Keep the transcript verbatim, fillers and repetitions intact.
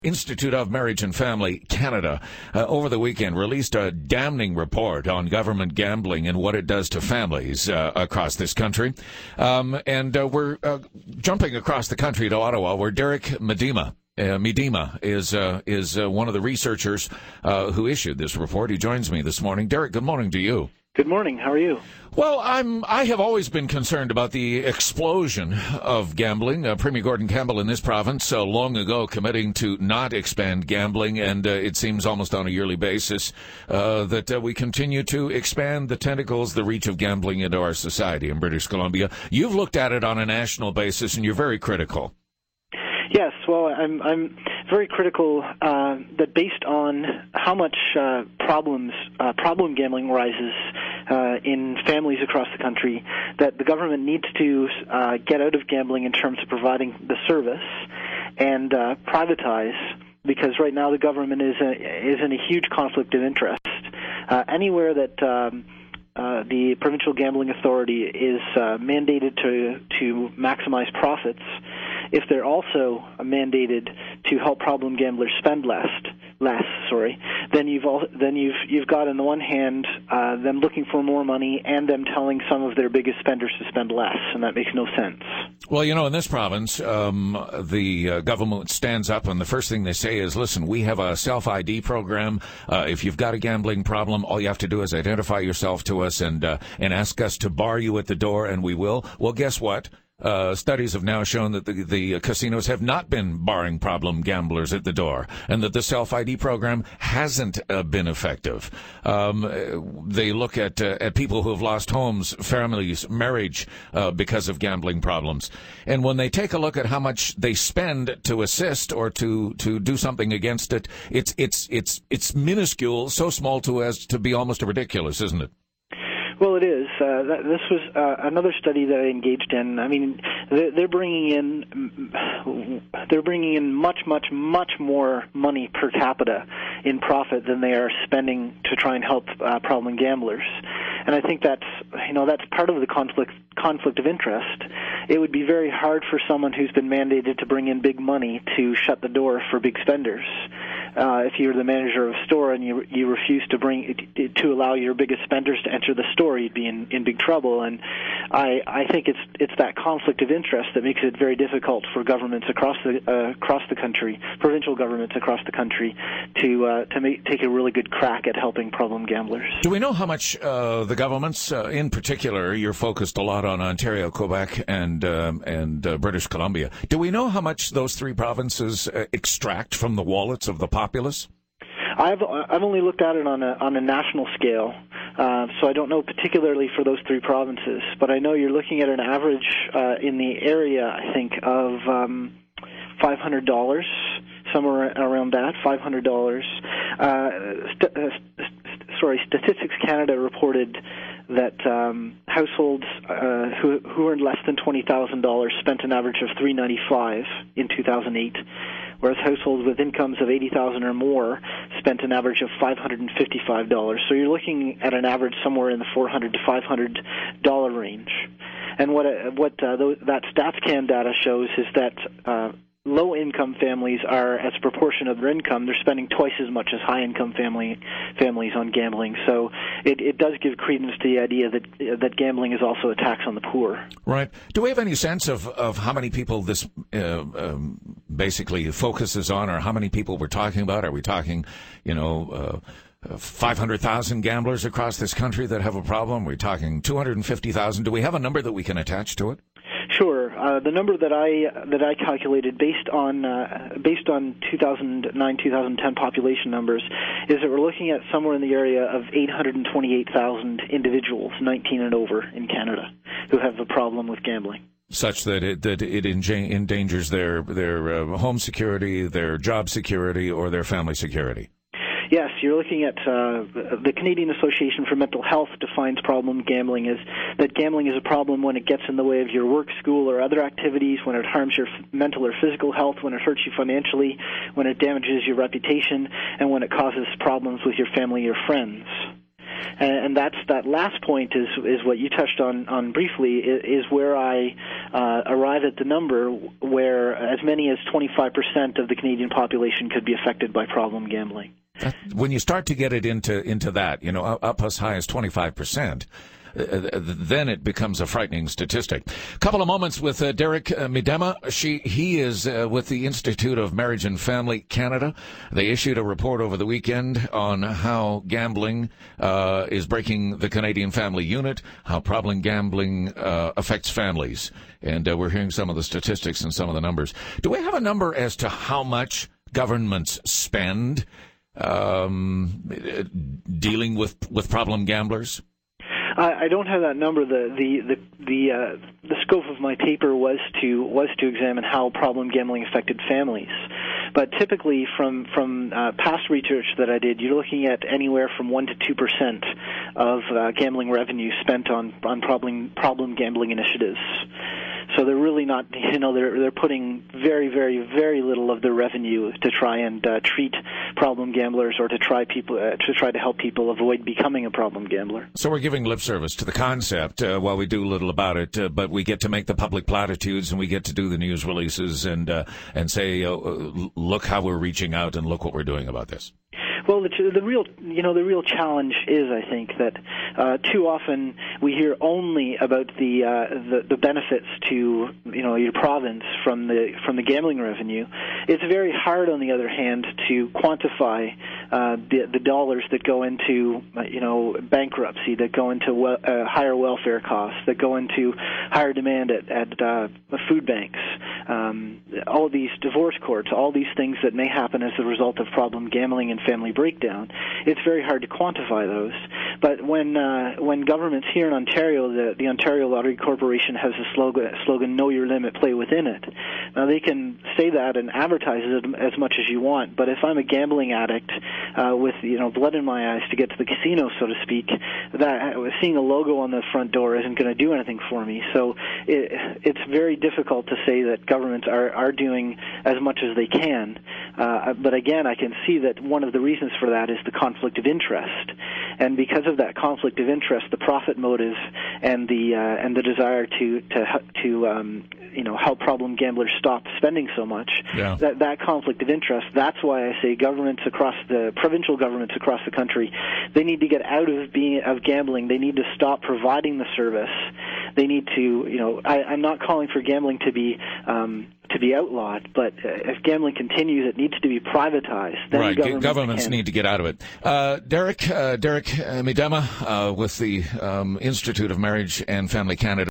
Institute of Marriage and Family Canada uh, over the weekend released a damning report on government gambling and what it does to families uh, across this country. Um, and uh, we're uh, jumping across the country to Ottawa, where Derek Medema Uh, Medema is uh, is uh, one of the researchers uh, who issued this report. He joins me this morning. Derek, good morning to you. Good morning. How are you? Well, I'm. I have always been concerned about the explosion of gambling. Uh, Premier Gordon Campbell in this province, uh, long ago, committing to not expand gambling, and uh, it seems almost on a yearly basis uh, that uh, we continue to expand the tentacles, the reach of gambling into our society in British Columbia. You've looked at it on a national basis, and you're very critical. Yes, well, I'm I'm very critical uh, that based on how much uh, problems uh, problem gambling rises uh, in families across the country, that the government needs to uh, get out of gambling in terms of providing the service and uh, privatize, because right now the government is a, is in a huge conflict of interest. Uh, anywhere that um, Uh, the Provincial Gambling Authority is uh, mandated to to maximize profits, if they're also mandated to help problem gamblers spend less, less, sorry, then you've all, then you've you've got on the one hand uh, them looking for more money and them telling some of their biggest spenders to spend less, and that makes no sense. Well, you know, in this province, um, the uh, government stands up, and the first thing they say is, listen, we have a self-I D program. Uh, if you've got a gambling problem, all you have to do is identify yourself to us and uh, and ask us to bar you at the door, and we will. Well, guess what? Uh, studies have now shown that the, the casinos have not been barring problem gamblers at the door, and that the self-I D program hasn't uh, been effective. Um, they look at uh, at people who have lost homes, families, marriage uh, because of gambling problems. And when they take a look at how much they spend to assist or to, to do something against it, it's it's it's it's minuscule, so small to as to be almost ridiculous, isn't it? Well, it is. Uh, that, this was uh, another study that I engaged in. I mean, they're, they're bringing in they're bringing in much, much, much more money per capita in profit than they are spending to try and help uh, problem gamblers. And I think that's you know that's part of the conflict conflict of interest. It would be very hard for someone who's been mandated to bring in big money to shut the door for big spenders. Uh, if you're the manager of a store and you you refuse to bring to allow your biggest spenders to enter the store, you'd be in, in big trouble. And I I think it's it's that conflict of interest that makes it very difficult for governments across the uh, across the country, provincial governments across the country, to uh, to make, take a really good crack at helping problem gamblers. Do we know how much uh, the governments, uh, in particular, you're focused a lot on Ontario, Quebec, and um, and uh, British Columbia? Do we know how much those three provinces uh, extract from the wallets of the populace? I've I've only looked at it on a on a national scale, uh, so I don't know particularly for those three provinces. But I know you're looking at an average uh, in the area, I think, of um, five hundred dollars, somewhere around that, five hundred dollars. Uh, st- uh, st- sorry, Statistics Canada reported that um, households uh, who who earned less than twenty thousand dollars spent an average of three hundred ninety-five dollars in two thousand eight. Whereas households with incomes of eighty thousand dollars or more spent an average of five hundred fifty-five dollars. So you're looking at an average somewhere in the four hundred dollars to five hundred dollars range. And what uh, what uh, th- that StatsCan data shows is that uh, low-income families are, as a proportion of their income, they're spending twice as much as high-income family families on gambling. So it, it does give credence to the idea that that gambling is also a tax on the poor. Right. Do we have any sense of, of how many people this uh, um, basically focuses on, or how many people we're talking about? Are we talking, you know, uh, five hundred thousand gamblers across this country that have a problem? Are we talking two hundred fifty thousand? Do we have a number that we can attach to it? Sure. Uh, the number that I that I calculated based on uh, based on two thousand nine two thousand ten population numbers is that we're looking at somewhere in the area of eight hundred twenty-eight thousand individuals, nineteen and over, in Canada, who have a problem with gambling. Such that it that it endangers their their uh, home security, their job security, or their family security. Yes, you're looking at uh, the Canadian Association for Mental Health defines problem gambling as that gambling is a problem when it gets in the way of your work, school, or other activities, when it harms your mental or physical health, when it hurts you financially, when it damages your reputation, and when it causes problems with your family or friends. And, and that's that last point is is what you touched on on briefly. Is, is where I uh, arrive at the number where as many as twenty-five percent of the Canadian population could be affected by problem gambling. When you start to get it into into that, you know, up as high as twenty-five percent. Uh, then it becomes a frightening statistic. A couple of moments with uh, Derek uh, Miedema. She, he is uh, with the Institute of Marriage and Family Canada. They issued a report over the weekend on how gambling uh, is breaking the Canadian family unit, how problem gambling uh, affects families. And uh, we're hearing some of the statistics and some of the numbers. Do we have a number as to how much governments spend um, dealing with, with problem gamblers? I don't have that number. The the the the, uh, the scope of my paper was to was to examine how problem gambling affected families. But typically, from from uh, past research that I did, you're looking at anywhere from one to two percent of uh, gambling revenue spent on on problem problem gambling initiatives. So they're really not, you know, they're they're putting very, very, very little of their revenue to try and uh, treat problem gamblers or to try people uh, to try to help people avoid becoming a problem gambler. So we're giving lip service to the concept uh, while we do little about it, uh, but we get to make the public platitudes and we get to do the news releases and uh, and say, uh, look how we're reaching out and look what we're doing about this. Well, the, the real, you know, the real challenge is, I think, that uh, too often we hear only about the, uh, the the benefits to, you know, your province from the from the gambling revenue. It's very hard, on the other hand, to quantify uh, the the dollars that go into, uh, you know, bankruptcy, that go into we- uh, higher welfare costs, that go into higher demand at at uh, food banks, um, all of these divorce courts, all these things that may happen as a result of problem gambling and family breakdown. It's very hard to quantify those. But when uh, when governments here in Ontario, the, the Ontario Lottery Corporation has a slogan, slogan, know your limit, play within it. Now, they can say that and advertise it as much as you want, but if I'm a gambling addict uh, with, you know, blood in my eyes to get to the casino, so to speak, that seeing a logo on the front door isn't going to do anything for me. So it, it's very difficult to say that governments are, are doing as much as they can. Uh, but again, I can see that one of the reasons for that is the conflict of interest, and because of that conflict of interest, the profit motive and the uh, and the desire to to to um, you know help problem gamblers stop spending so much. Yeah. That that conflict of interest. That's why I say governments across the provincial governments across the country, they need to get out of being of gambling. They need to stop providing the service. They need to, you know, I, I'm not calling for gambling to be um, to be outlawed, but if gambling continues, it needs to be privatized. Then right, governments, governments need to get out of it. Uh, Derek, uh, Derek Miedema uh, with the um, Institute of Marriage and Family Canada.